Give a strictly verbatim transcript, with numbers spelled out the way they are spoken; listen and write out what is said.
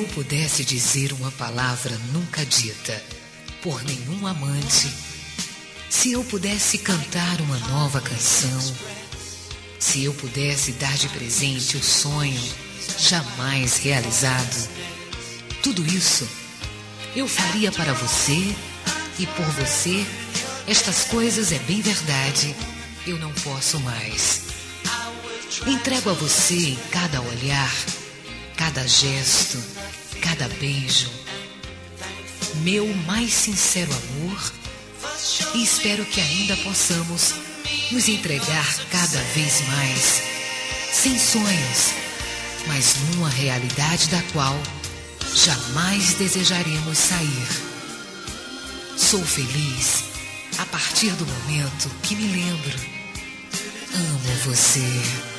pudesse dizer uma palavra nunca dita por nenhum amante, se eu pudesse cantar uma nova canção, se eu pudesse dar de presente o sonho jamais realizado, tudo isso eu faria para você e por você. Estas coisas, é bem verdade, eu não posso mais. Entrego a você em cada olhar, cada gesto, cada beijo, meu mais sincero amor, e espero que ainda possamos nos entregar cada vez mais, sem sonhos, mas numa realidade da qual jamais desejaremos sair. Sou feliz a partir do momento que me lembro. Amo você.